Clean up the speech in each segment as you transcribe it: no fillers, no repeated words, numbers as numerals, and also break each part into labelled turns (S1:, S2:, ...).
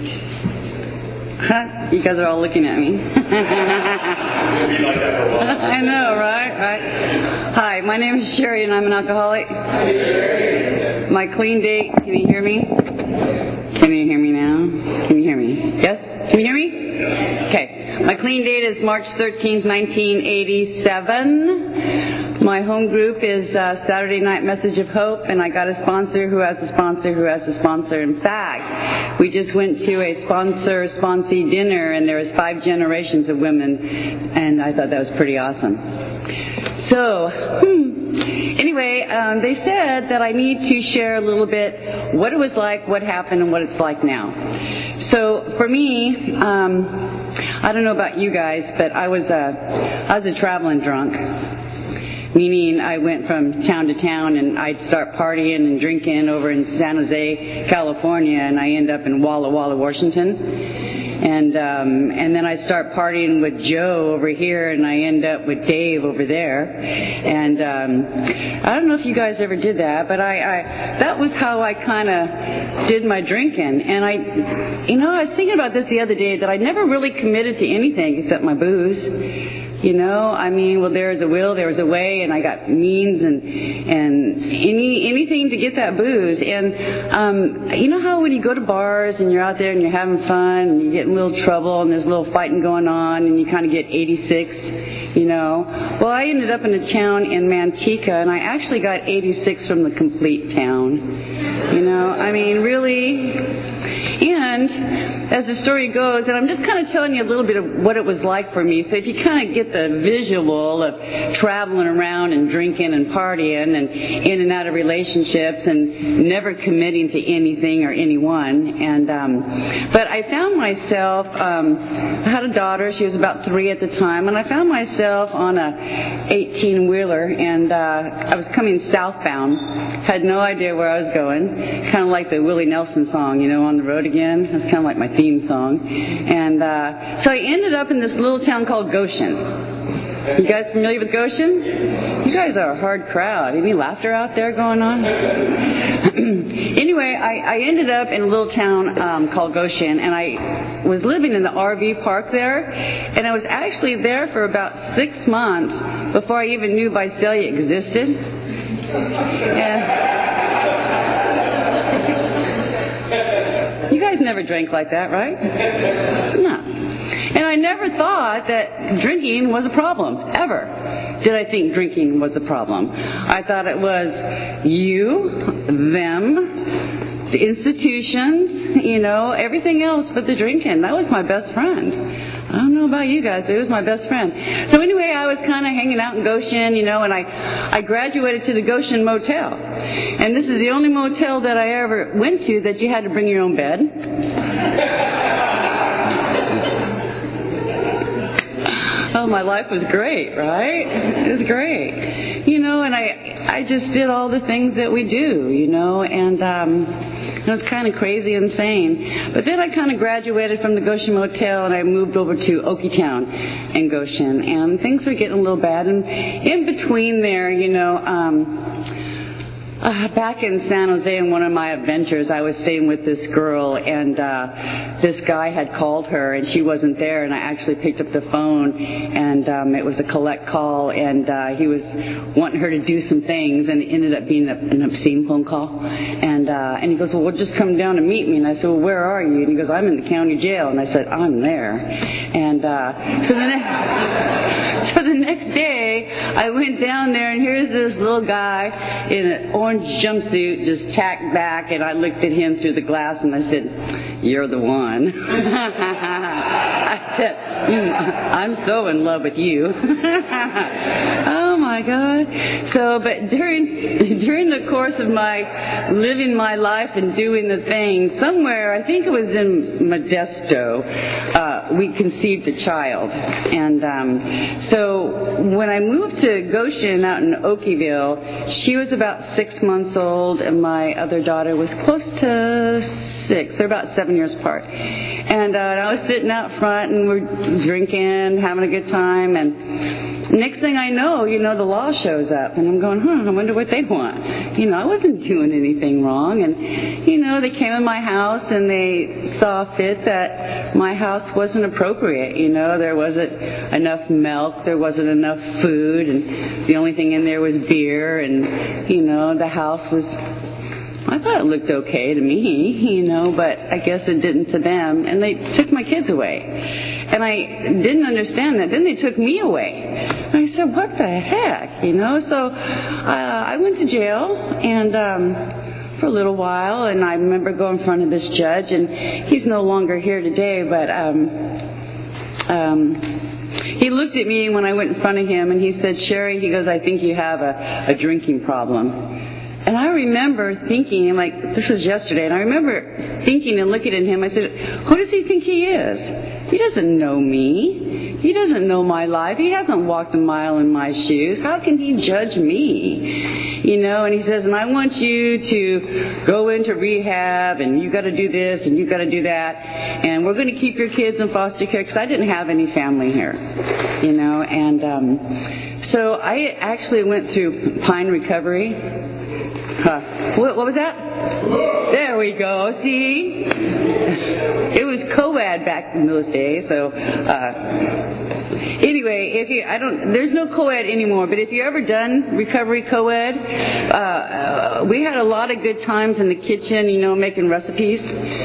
S1: You guys are all looking at me. I know, right? Hi, my name is Sherry, and I'm an alcoholic. My clean date, can you hear me? Can you hear me now? Can you hear me? Yes? Can you hear me? Okay. My clean date is March 13th, 1987. My home group is Saturday Night Message of Hope, and I got a sponsor who has a sponsor who has a sponsor. In fact, we just went to a sponsor-sponsee dinner, and there was 5 generations of women, and I thought that was pretty awesome. So, anyway, they said that I need to share a little bit what it was like, what happened, and what it's like now. So, for me, I don't know about you guys, but I was a traveling drunk. Meaning I went from town to town, and I'd start partying and drinking over in San Jose, California, and I end up in Walla Walla, Washington. And then I start partying with Joe over here, and I end up with Dave over there. And I don't know if you guys ever did that, but that was how I kind of did my drinking. And I was thinking about this the other day, that I never really committed to anything except my booze. There's a will, there was a way, and I got means and anything to get that booze. And you know how when you go to bars and you're out there and you're having fun and you get in a little trouble and there's a little fighting going on and you kind of get 86, Well, I ended up in a town in Manteca, and I actually got 86 from the complete town. Really. And as the story goes, and I'm just kind of telling you a little bit of what it was like for me, so if you kind of get the visual of traveling around and drinking and partying and in and out of relationships and never committing to anything or anyone. But I found myself, I had a daughter, she was about 3 at the time, and I found myself on a 18-wheeler, and I was coming southbound, had no idea where I was going, kind of like the Willie Nelson song, On the Road Again. That's kind of like my theme song. And so I ended up in this little town called Goshen. You guys familiar with Goshen? You guys are a hard crowd. Any laughter out there going on? Anyway, I ended up in a little town called Goshen, and I was living in the RV park there, and I was actually there for about 6 months before I even knew Visalia existed. You guys never drank like that, right? No. And I never thought that drinking was a problem, ever. Did I think drinking was a problem? I thought it was you, them, the institutions, everything else but the drinking. That was my best friend. I don't know about you guys, but it was my best friend. So anyway, I was kind of hanging out in Goshen, and I graduated to the Goshen Motel. And this is the only motel that I ever went to that you had to bring your own bed. Oh, my life was great, right? It was great. And I just did all the things that we do, and it was kind of crazy, insane. But then I kind of graduated from the Goshen Motel, and I moved over to Okietown in Goshen, and things were getting a little bad. And in between there, back in San Jose in one of my adventures, I was staying with this girl, and this guy had called her, and she wasn't there, and I actually picked up the phone, and it was a collect call, and he was wanting her to do some things, and it ended up being an obscene phone call. And he goes, well, just come down and meet me. And I said, well, where are you? And he goes, I'm in the county jail. And I said, I'm there. And so the next day, I went down there, and here's this little guy in an orange jumpsuit just tacked back, and I looked at him through the glass, and I said, you're the one. I said, I'm so in love with you. Oh, my God. So, but during the course of my living my life and doing the thing, somewhere, I think it was in Modesto, we conceived a child. And so when I moved to Goshen out in Okieville, she was about 6 months old, and my other daughter was close to 6. They're about 7 years apart. And I was sitting out front, and we're drinking, having a good time, and next thing I know, the the law shows up, and I'm going, I wonder what they want. I wasn't doing anything wrong. And, they came in my house, and they saw fit that my house wasn't appropriate. There wasn't enough milk, there wasn't enough food, and the only thing in there was beer, and, the house was... I thought it looked okay to me, but I guess it didn't to them. And they took my kids away. And I didn't understand that. Then they took me away. And I said, what the heck, So I went to jail and for a little while. And I remember going in front of this judge. And he's no longer here today, but he looked at me when I went in front of him. And he said, Sherry, he goes, I think you have a drinking problem. And I remember thinking, this was yesterday, and I remember thinking and looking at him, I said, who does he think he is? He doesn't know me. He doesn't know my life. He hasn't walked a mile in my shoes. How can he judge me? And he says, and I want you to go into rehab, and you got to do this, and you got to do that, and we're going to keep your kids in foster care, because I didn't have any family here, and so I actually went through Pine Recovery. What was that? There we go. See? It was co-ed back in those days. So, anyway, there's no co-ed anymore, but if you ever done recovery co-ed, we had a lot of good times in the kitchen, making recipes,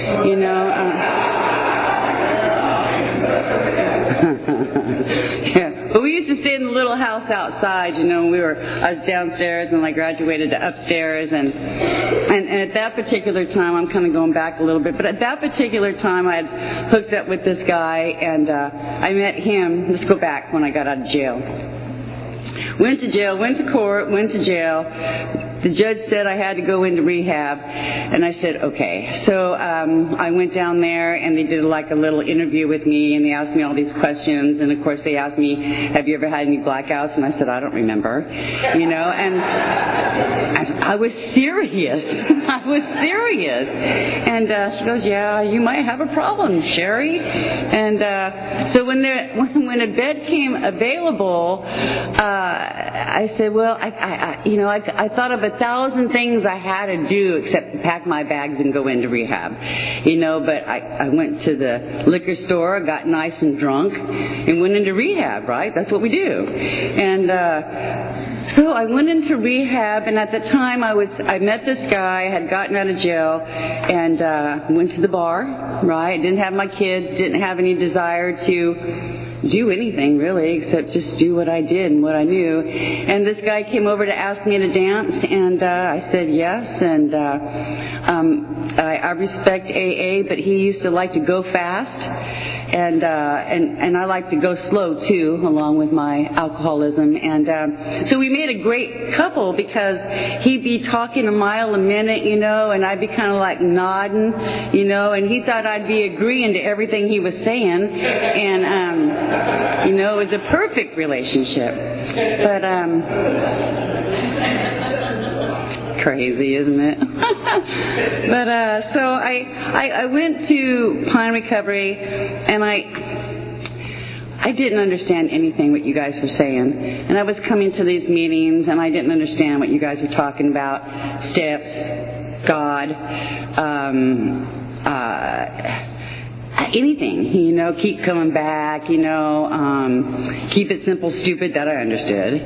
S1: yeah. But we used to stay in the little house outside, I was downstairs and I graduated to upstairs and at that particular time, I'm kind of going back a little bit, but at that particular time I had hooked up with this guy and I met him, let's go back when I got out of jail. Went to jail, went to court, went to jail. The judge said I had to go into rehab, and I said, okay. So I went down there, and they did a little interview with me, and they asked me all these questions, and of course they asked me, have you ever had any blackouts? And I said, I don't remember, and I was serious. I was serious. And she goes, yeah, you might have a problem, Sherry. And so when a bed came available, I said, well, I thought of 1,000 things I had to do except pack my bags and go into rehab, but I went to the liquor store, got nice and drunk, and went into rehab, right? That's what we do. And so I went into rehab, and at the time I met this guy, I had gotten out of jail, and went to the bar, right? Didn't have my kids, didn't have any desire to do anything really except just do what I did and what I knew. And this guy came over to ask me to dance, and I said yes. And I respect AA, but he used to like to go fast, and I like to go slow too, along with my alcoholism. And so we made a great couple because he'd be talking a mile a minute, and I'd be kind of like nodding, and he thought I'd be agreeing to everything he was saying, and it was a perfect relationship. But crazy, isn't it? But so I went to Pine Recovery, and I didn't understand anything what you guys were saying. And I was coming to these meetings, and I didn't understand what you guys were talking about. Steps, God, anything, keep coming back, keep it simple, stupid, that I understood.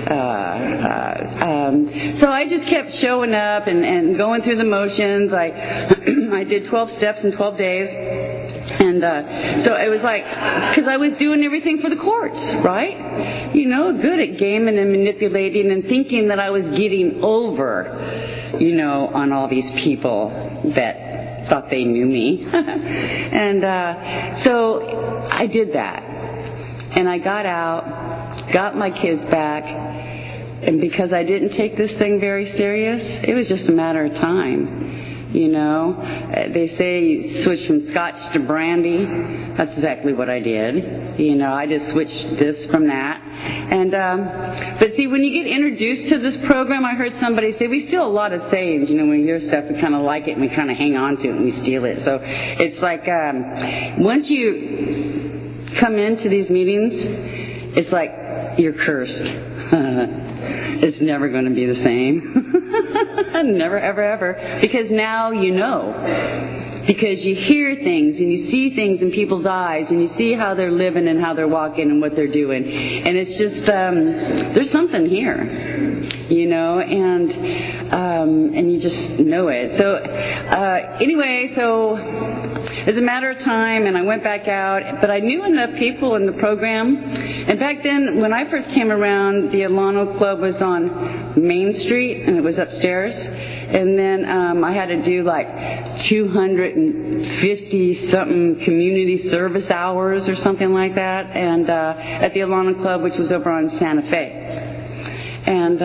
S1: So I just kept showing up and going through the motions. I did 12 steps in 12 days. And so it was because I was doing everything for the courts, right? Good at gaming and manipulating and thinking that I was getting over, on all these people that thought they knew me. And so I did that. And I got out, got my kids back, and because I didn't take this thing very serious, it was just a matter of time. They say you switch from scotch to brandy. That's exactly what I did. I just switched this from that. And but see, when you get introduced to this program, I heard somebody say, we steal a lot of sayings. When we hear stuff, we kind of like it, and we kind of hang on to it, and we steal it. So it's like once you come into these meetings, it's like you're cursed. It's never going to be the same. Never, ever, ever. Because now you know. Because you hear things and you see things in people's eyes and you see how they're living and how they're walking and what they're doing. And it's just, there's something here, you know, and you just know it. So, anyway, so it was a matter of time and I went back out, but I knew enough people in the program. And back then, when I first came around, the Alano Club was on Main Street and it was upstairs. And then I had to do like 250-something community service hours or something like that, and at the Alana Club, which was over on Santa Fe. And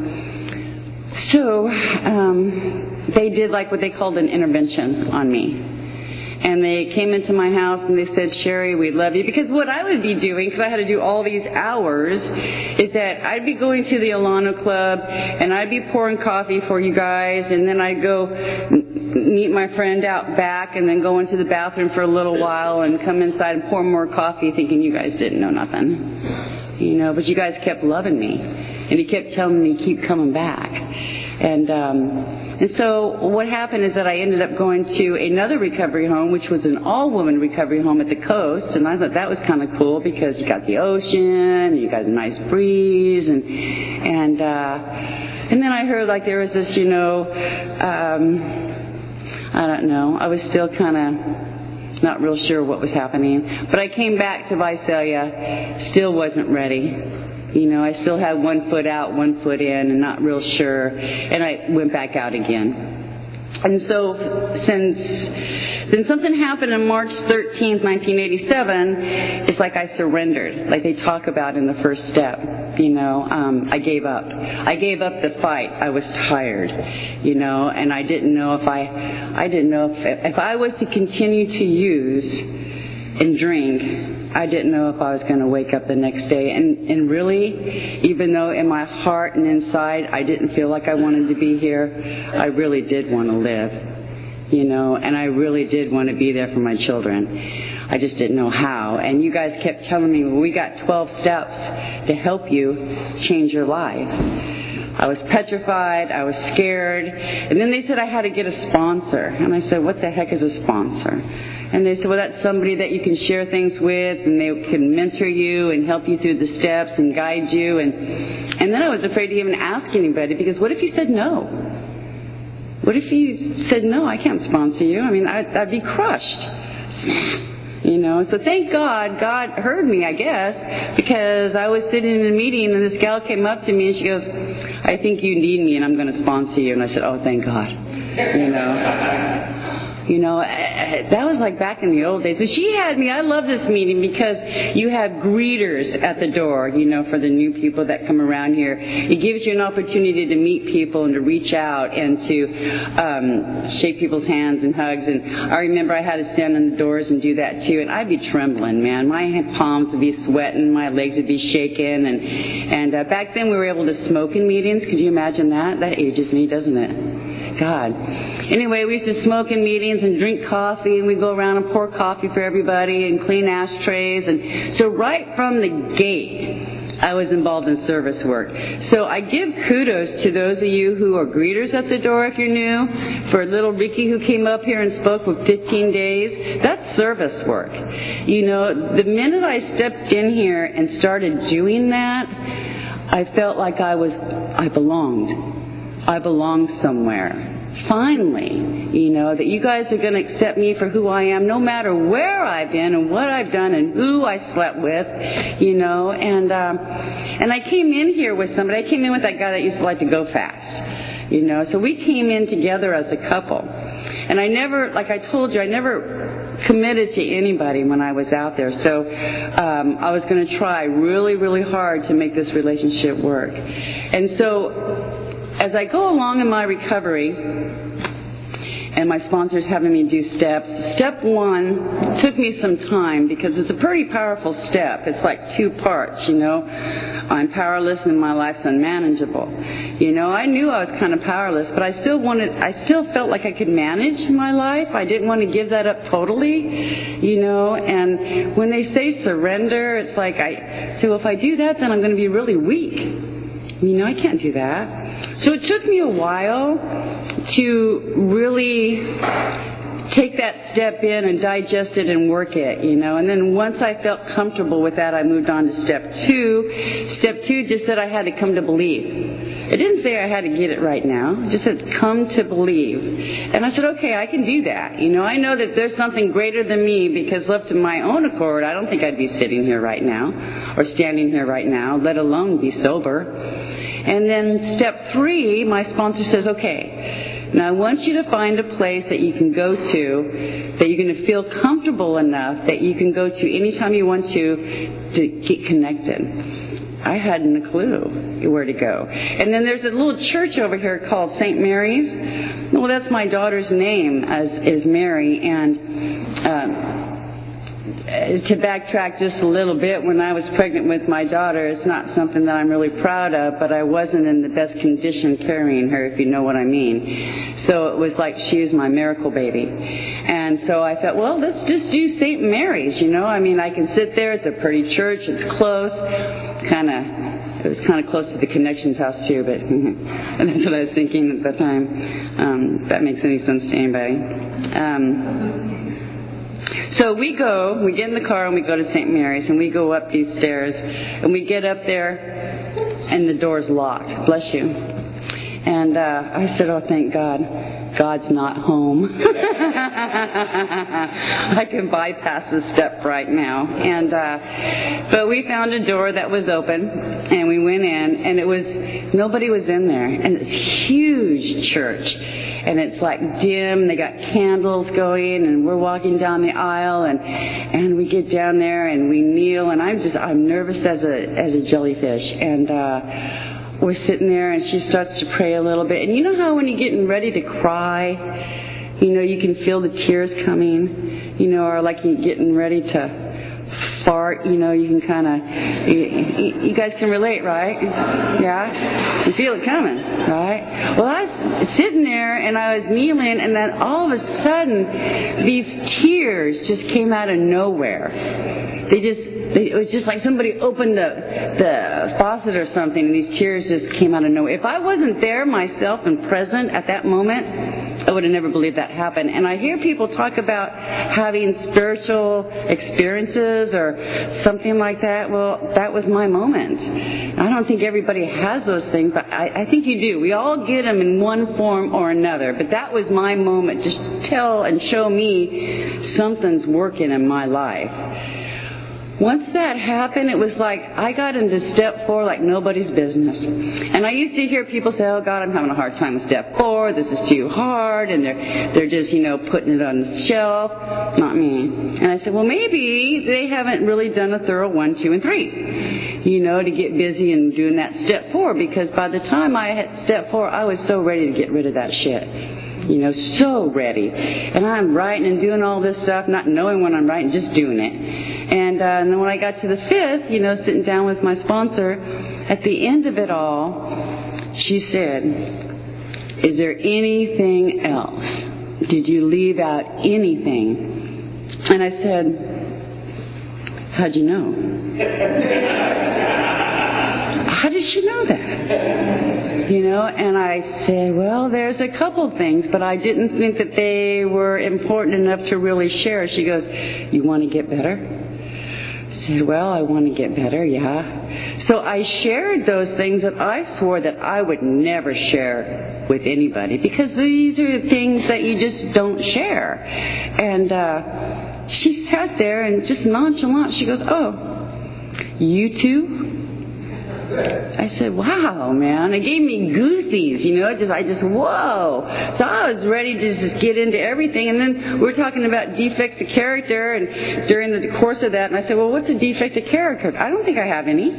S1: so they did like what they called an intervention on me. And they came into my house and they said, Sherry, we love you. Because what I would be doing, because I had to do all these hours, is that I'd be going to the Alano Club and I'd be pouring coffee for you guys, and then I'd go meet my friend out back and then go into the bathroom for a little while and come inside and pour more coffee thinking you guys didn't know nothing. You know, but you guys kept loving me. And he kept telling me, keep coming back. And so what happened is that I ended up going to another recovery home, which was an all-woman recovery home at the coast, and I thought that was kind of cool because you got the ocean, you got a nice breeze, and then I heard like there was this, you know, I don't know, I was still kind of not real sure what was happening, but I came back to Visalia, still wasn't ready. You know, I still had 1 foot out, 1 foot in, and not real sure. And I went back out again. And so then something happened on March 13th, 1987. It's like I surrendered, like they talk about in the first step. You know, I gave up. I gave up the fight. I was tired, you know, and I didn't know if if I was to continue to use and drink, I didn't know if I was going to wake up the next day. And really, even though in my heart and inside I didn't feel like I wanted to be here, I really did want to live, you know, and I really did want to be there for my children. I just didn't know how. And you guys kept telling me, well, we got 12 steps to help you change your life. I was petrified. I was scared. And then they said I had to get a sponsor. And I said, what the heck is a sponsor? And they said, well, that's somebody that you can share things with, and they can mentor you and help you through the steps and guide you. And then I was afraid to even ask anybody, because what if you said no? What if you said, no, I can't sponsor you? I mean, I'd be crushed. You know, so thank God, God heard me, I guess, because I was sitting in a meeting and this gal came up to me and she goes, I think you need me and I'm going to sponsor you. And I said, oh, thank God. You know, that was like back in the old days. But she had me. I love this meeting because you have greeters at the door, you know, for the new people that come around here. It gives you an opportunity to meet people and to reach out and to shake people's hands and hugs. And I remember I had to stand on the doors and do that too. And I'd be trembling, man. My palms would be sweating. My legs would be shaking. And back then we were able to smoke in meetings. Could you imagine that? That ages me, doesn't it? God. Anyway, we used to smoke in meetings and drink coffee, and we'd go around and pour coffee for everybody and clean ashtrays. And so right from the gate, I was involved in service work. So I give kudos to those of you who are greeters at the door if you're new. For little Ricky who came up here and spoke for 15 days, that's service work. You know, the minute I stepped in here and started doing that, I felt like I belonged. I belong somewhere. Finally, you know, that you guys are going to accept me for who I am, no matter where I've been and what I've done and who I slept with, you know. And I came in here with somebody. I came in with that guy that used to like to go fast, you know. So we came in together as a couple. And I never, like I told you, I never committed to anybody when I was out there. So I was going to try really, really hard to make this relationship work. And so as I go along in my recovery, and my sponsor's having me do steps, step 1 took me some time because it's a pretty powerful step. It's like 2 parts, you know. I'm powerless and my life's unmanageable. You know, I knew I was kind of powerless, but I still felt like I could manage my life. I didn't want to give that up totally, you know. And when they say surrender, it's like well, if I do that, then I'm going to be really weak. I can't do that. So it took me a while to really take that step in and digest it and work it, And then once I felt comfortable with that, I moved on to step 2. Step 2 just said I had to come to believe. It didn't say I had to get it right now. It just said come to believe. And I said, okay, I can do that. I know that there's something greater than me, because left to my own accord, I don't think I'd be sitting here right now or standing here right now, let alone be sober. And then step 3, my sponsor says, okay, now I want you to find a place that you can go to, that you're going to feel comfortable enough that you can go to anytime you want to get connected. I hadn't a clue where to go. And then there's a little church over here called St. Mary's. Well, that's my daughter's name, is Mary. And to backtrack just a little bit, when I was pregnant with my daughter, it's not something that I'm really proud of, but I wasn't in the best condition carrying her, if you know what I mean. So it was like she was my miracle baby. And so I thought, well, let's just do St. Mary's, I can sit there. It's a pretty church. It's close. It was kind of close to the Connections house, too, but that's what I was thinking at the time. If that makes any sense to anybody. So we get in the car and we go to St. Mary's, and we go up these stairs, and we get up there and the door's locked. Bless you. And I said, oh, thank God. God's not home. I can bypass this step right now. And but we found a door that was open, and we went in, and nobody was in there. And it's a huge church. And it's like dim, they got candles going, and we're walking down the aisle, and we get down there and we kneel, and I'm nervous as a jellyfish. And we're sitting there, and she starts to pray a little bit. And you know how when you're getting ready to cry, you can feel the tears coming, or like you're getting ready to fart, you can kind of, you guys can relate, right? Yeah? You feel it coming, right? Well, I was sitting there, and I was kneeling, and then all of a sudden, these tears just came out of nowhere. It was just like somebody opened the faucet or something, and these tears just came out of nowhere. If I wasn't there myself and present at that moment, I would have never believed that happened. And I hear people talk about having spiritual experiences or something like that. Well, that was my moment. I don't think everybody has those things, but I think you do. We all get them in one form or another. But that was my moment. Just tell and show me something's working in my life. Once that happened, it was like I got into step 4 like nobody's business. And I used to hear people say, oh, God, I'm having a hard time with step 4. This is too hard. And they're just, putting it on the shelf. Not me. And I said, well, maybe they haven't really done a thorough 1, 2, and 3, to get busy and doing that step 4. Because by the time I hit step 4, I was so ready to get rid of that shit. So ready. And I'm writing and doing all this stuff, not knowing when I'm writing, just doing it. And then when I got to the 5th, sitting down with my sponsor, at the end of it all, she said, is there anything else? Did you leave out anything? And I said, how'd you know? How did she know that? And I said, well, there's a couple things, but I didn't think that they were important enough to really share. She goes, you want to get better? I said, well, I want to get better, yeah. So I shared those things that I swore that I would never share with anybody, because these are things that you just don't share. And she sat there and just nonchalant, she goes, oh, you too? I said, wow, man. It gave me goosies, I just, whoa. So I was ready to just get into everything. And then we were talking about defects of character, and during the course of that, and I said, well, what's a defect of character? I don't think I have any,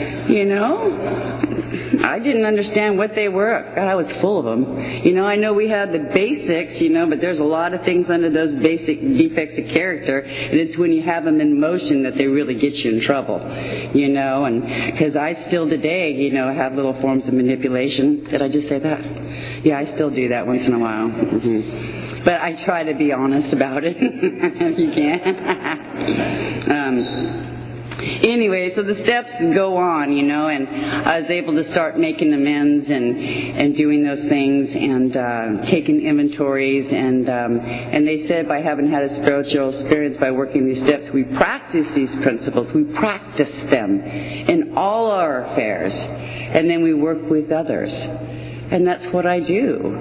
S1: I didn't understand what they were. God, I was full of them. I know we had the basics, but there's a lot of things under those basic defects of character, and it's when you have them in motion that they really get you in trouble, and because I still today, have little forms of manipulation. Did I just say that? Yeah, I still do that once in a while. Mm-hmm. But I try to be honest about it, if you can. Anyway, so the steps go on, and I was able to start making amends and doing those things and taking inventories and they said by having had a spiritual experience by working these steps, we practice these principles, we practice them in all our affairs, and then we work with others. And that's what I do.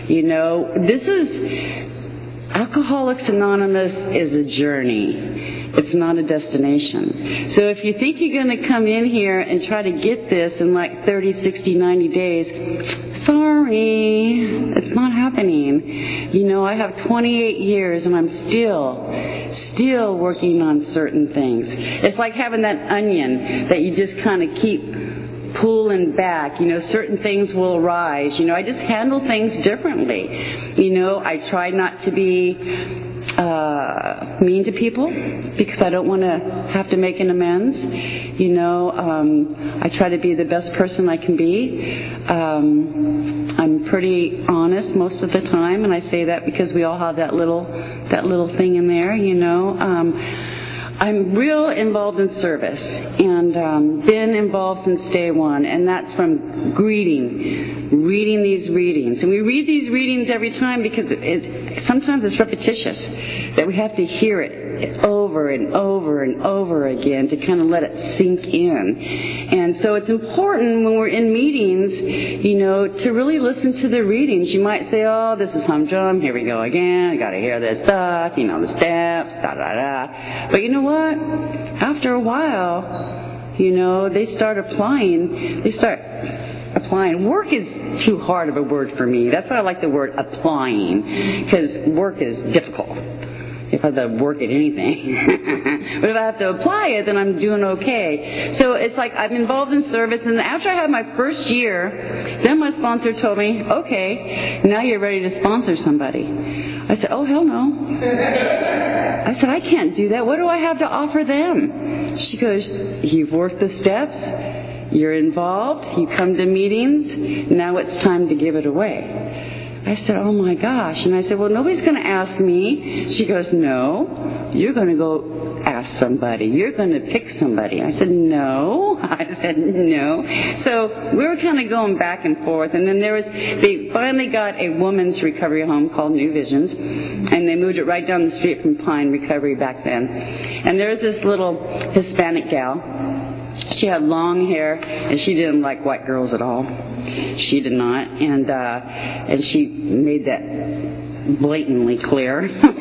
S1: Alcoholics Anonymous is a journey. It's not a destination. So if you think you're going to come in here and try to get this in like 30, 60, 90 days, sorry, it's not happening. I have 28 years and I'm still working on certain things. It's like having that onion that you just kind of keep pulling back. Certain things will arise. I just handle things differently. I try not to be mean to people because I don't want to have to make an amends. I try to be the best person I can be. I'm pretty honest most of the time, and I say that because we all have that little thing in there. I'm real involved in service and been involved since day one, and that's from reading these readings. And we read these readings every time because sometimes it's repetitious, that we have to hear it over and over and over again to kind of let it sink in. And so it's important when we're in meetings, to really listen to the readings. You might say, oh, this is humdrum, here we go again, I got to hear this stuff, the steps, da-da-da. But you know what? After a while, they start applying. Work is too hard of a word for me. That's why I like the word applying, because work is difficult if I have to work at anything. But if I have to apply it, then I'm doing okay. So it's like I'm involved in service, and after I had my first year, then my sponsor told me, okay, now you're ready to sponsor somebody. I said, oh, hell no. I said, I can't do that. What do I have to offer them? She goes, you've worked the steps, you're involved, you come to meetings, now it's time to give it away. I said, oh my gosh. And I said, well, nobody's going to ask me. She goes, no, you're going to go ask somebody. You're going to pick somebody. I said, no. So we were kind of going back and forth. And then they finally got a women's recovery home called New Visions. And they moved it right down the street from Pine Recovery back then. And there was this little Hispanic gal. She had long hair, and she didn't like white girls at all. She did not, and she made that blatantly clear.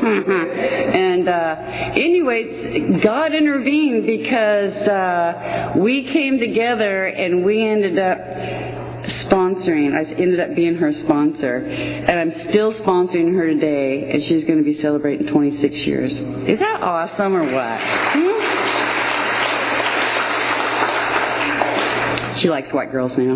S1: And anyways, God intervened because we came together and we ended up sponsoring. I ended up being her sponsor, and I'm still sponsoring her today, and she's going to be celebrating 26 years. Is that awesome or what? She likes white girls now.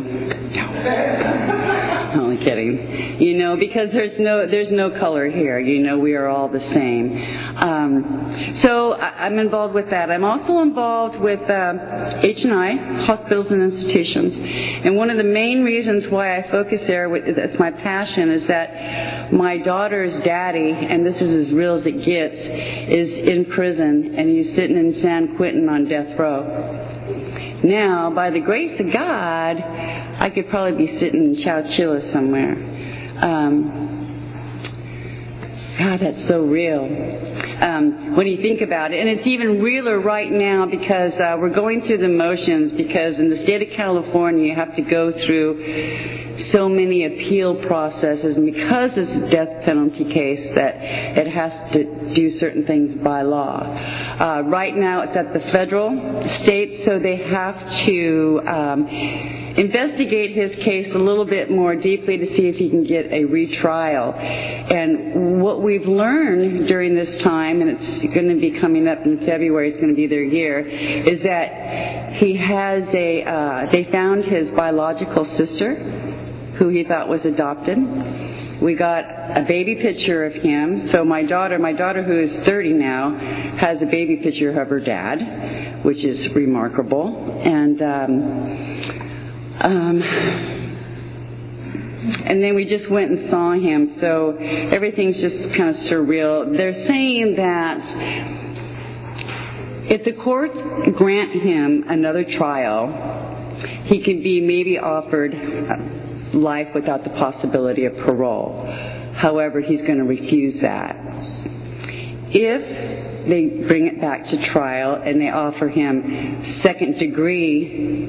S1: No. Only kidding. Because there's no color here. We are all the same. So I'm involved with that. I'm also involved with H&I, hospitals and institutions. And one of the main reasons why I focus there, that's my passion, is that my daughter's daddy, and this is as real as it gets, is in prison, and he's sitting in San Quentin on death row. Now, by the grace of God, I could probably be sitting in Chowchilla somewhere. God, that's so real. When you think about it. And it's even realer right now because we're going through the motions, because in the state of California you have to go through so many appeal processes, and because it's a death penalty case that it has to do certain things by law. Right now it's at the federal state, so they have to investigate his case a little bit more deeply to see if he can get a retrial. And what we've learned during this time, and it's going to be coming up in February, it's going to be their year, is that he has they found his biological sister, who he thought was adopted. We got a baby picture of him. So my daughter who is 30 now, has a baby picture of her dad, which is remarkable. And then we just went and saw him. So everything's just kind of surreal. They're saying that If the courts grant him another trial, he can be maybe offered life without the possibility of parole. However, he's going to refuse that. If they bring it back to trial and they offer him second degree,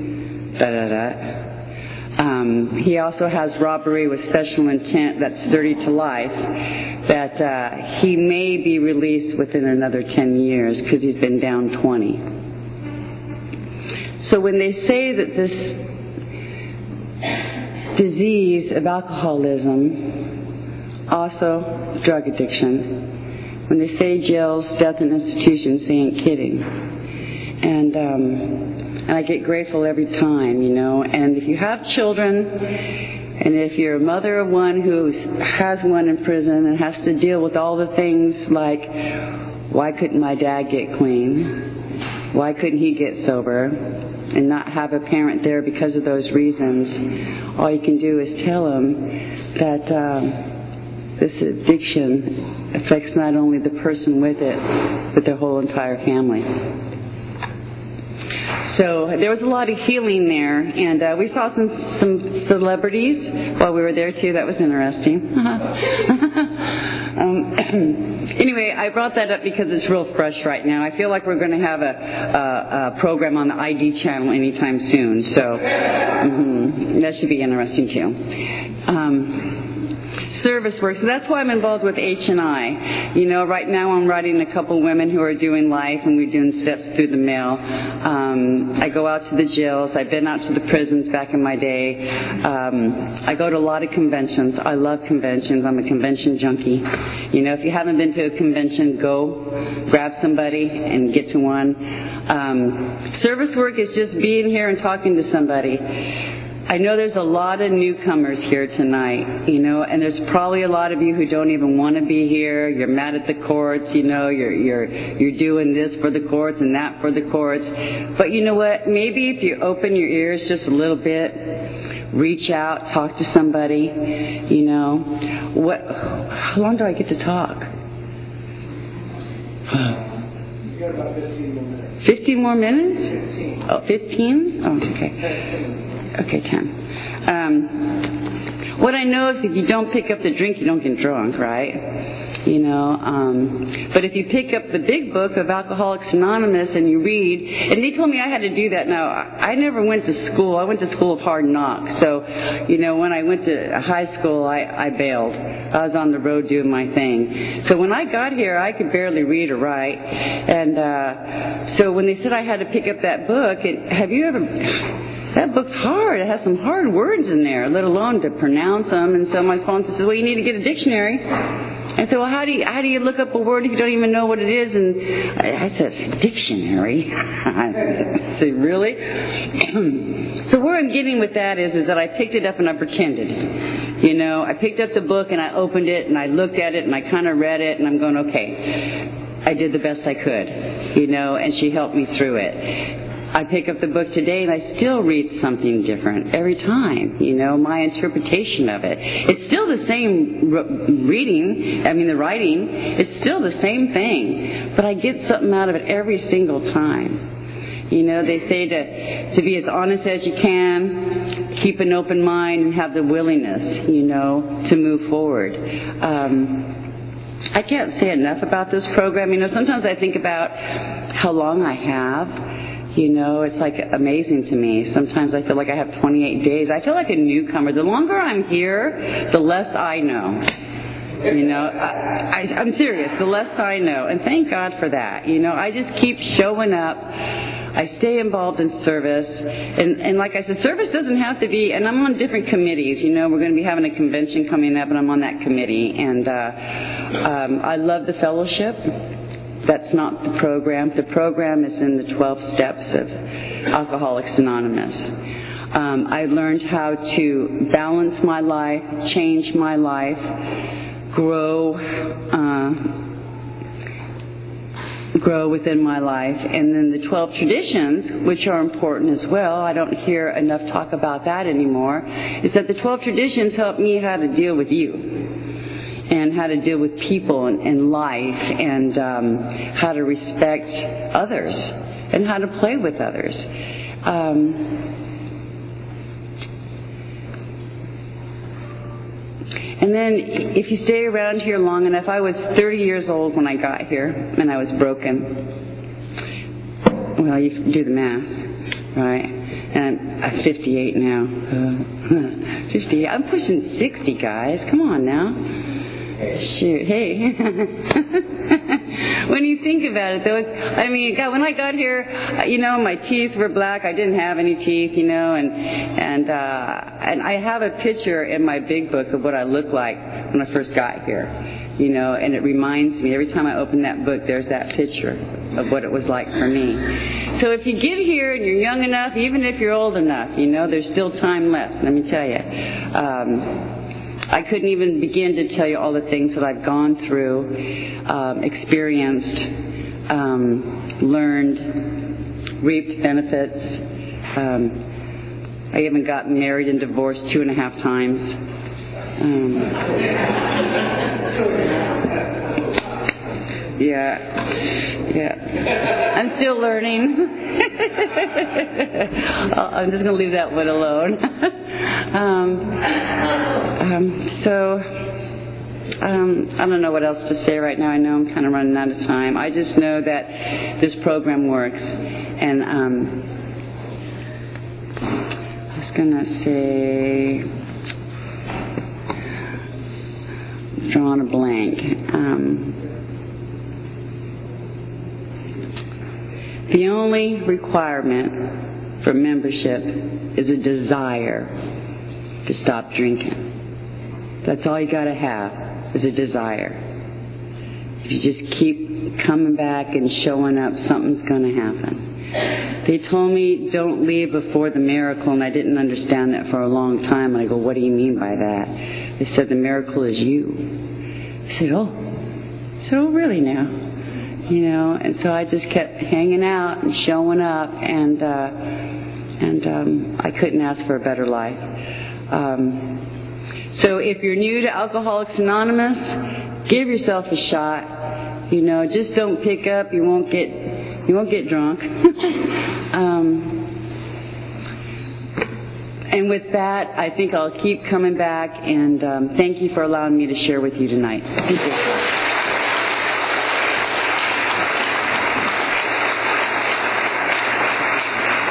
S1: he also has robbery with special intent, that's 30 to life, that he may be released within another 10 years because he's been down 20. So when they say that this disease of alcoholism, also drug addiction, when they say jails, death, and institutions, they ain't kidding. And I get grateful every time, And if you have children, and if you're a mother of one who has one in prison and has to deal with all the things like, why couldn't my dad get clean? Why couldn't he get sober? And not have a parent there because of those reasons, all you can do is tell them that this addiction affects not only the person with it, but their whole entire family. So there was a lot of healing there, and we saw some celebrities while we were there too. That was interesting. Anyway, I brought that up because it's real fresh right now. I feel like we're going to have a program on the ID channel anytime soon, so that should be interesting too. Service work. So that's why I'm involved with H&I. Right now I'm writing a couple women who are doing life, and we're doing steps through the mail. I go out to the jails. I've been out to the prisons back in my day. I go to a lot of conventions. I love conventions. I'm a convention junkie. If you haven't been to a convention, go grab somebody and get to one. Service work is just being here and talking to somebody. I know there's a lot of newcomers here tonight, and there's probably a lot of you who don't even want to be here. You're mad at the courts, you're doing this for the courts and that for the courts. But you know what? Maybe if you open your ears just a little bit, reach out, talk to somebody, how long do I get to talk?
S2: You got about 15 more minutes.
S1: 15 more minutes?
S2: 15.
S1: Oh, 15? Oh, okay.
S2: 10.
S1: Okay, 10. What I know is if you don't pick up the drink, you don't get drunk, right? But if you pick up the big book of Alcoholics Anonymous and you read, and they told me I had to do that. Now, I never went to school. I went to school of hard knocks. So, when I went to high school, I bailed. I was on the road doing my thing. So when I got here, I could barely read or write. And so when they said I had to pick up that book, that book's hard. It has some hard words in there, let alone to pronounce them. And so my sponsor says, well, you need to get a dictionary. I said, well, how do you look up a word if you don't even know what it is? And I said, dictionary? I said, really? So where I'm getting with that is that I picked it up and I pretended. I picked up the book and I opened it and I looked at it and I kind of read it and I'm going, okay, I did the best I could, and she helped me through it. I pick up the book today and I still read something different every time, my interpretation of it. It's still the same the writing, it's still the same thing, but I get something out of it every single time. They say to be as honest as you can, keep an open mind and have the willingness, to move forward. I can't say enough about this program. Sometimes I think about how long I have. It's like amazing to me. Sometimes I feel like I have 28 days. I feel like a newcomer. The longer I'm here, the less I know. I'm serious. The less I know. And thank God for that. I just keep showing up. I stay involved in service. And like I said, service doesn't have to be, and I'm on different committees. We're going to be having a convention coming up, and I'm on that committee. And I love the fellowship. That's not the program. The program is in the 12 steps of Alcoholics Anonymous. I learned how to balance my life, change my life, grow within my life. And then the 12 traditions, which are important as well, I don't hear enough talk about that anymore, is that the 12 traditions help me how to deal with you. and how to deal with people and life, and how to respect others and how to play with others. And then if you stay around here long enough, I was 30 years old when I got here, and I was broken. Well, you can do the math, right? And I'm 58 now. 58. I'm pushing 60, guys. Come on now. Shoot. Hey. When you think about it, though, God, when I got here, my teeth were black. I didn't have any teeth, and I have a picture in my big book of what I looked like when I first got here, and it reminds me every time I open that book, there's that picture of what it was like for me. So if you get here and you're young enough, even if you're old enough, there's still time left. Let me tell you. I couldn't even begin to tell you all the things that I've gone through, experienced, learned, reaped benefits. I even got married and divorced 2.5 times. Yeah. I'm still learning. I'm just going to leave that one alone. I don't know what else to say right now. I know I'm kind of running out of time. I just know that this program works. And I was going to say, drawing a blank. The only requirement for membership is a desire to stop drinking. That's all you got to have, is a desire. If you just keep coming back and showing up, something's going to happen. They told me, don't leave before the miracle, and I didn't understand that for a long time. And I go, what do you mean by that? They said, the miracle is you. I said, oh, really now? And so I just kept hanging out and showing up, and I couldn't ask for a better life. So if you're new to Alcoholics Anonymous, give yourself a shot. Just don't pick up. You won't get drunk. And with that, I think I'll keep coming back, and thank you for allowing me to share with you tonight. Thank you.